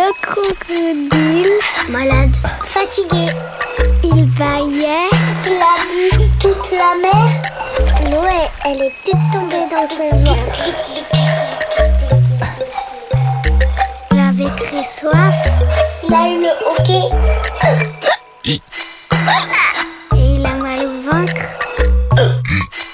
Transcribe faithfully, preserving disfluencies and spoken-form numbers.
Le crocodile, malade, fatigué. Il bâillait. Il a bu toute la mer. L'eau, elle est toute tombée dans son ventre. Il avait très soif. Il a eu le hoquet.